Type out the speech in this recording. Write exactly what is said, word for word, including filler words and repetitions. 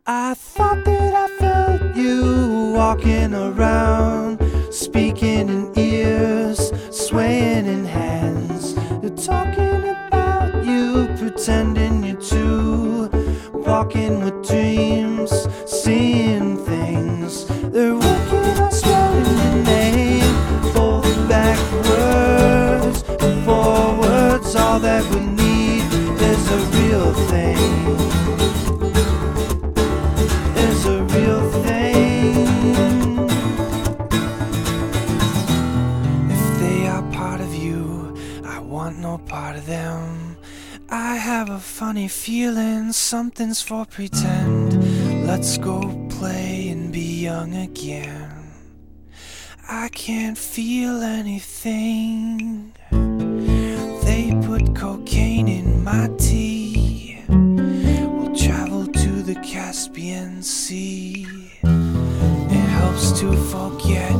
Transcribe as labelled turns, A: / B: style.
A: I thought that I felt you walking around, speaking in ears, swaying in hands. They're talking about you, pretending you're two, walking with dreams, seeing things. They're working on spelling your name, both backwards and forwards. All that we need is a real thing. Is a real thing. If they are part of you, I want no part of them. I have a funny feeling something's for pretend. Let's go play and be young again. I can't feel anything. They put cocaine in my tea. We'll travel to the Caspian Sea. It helps to forget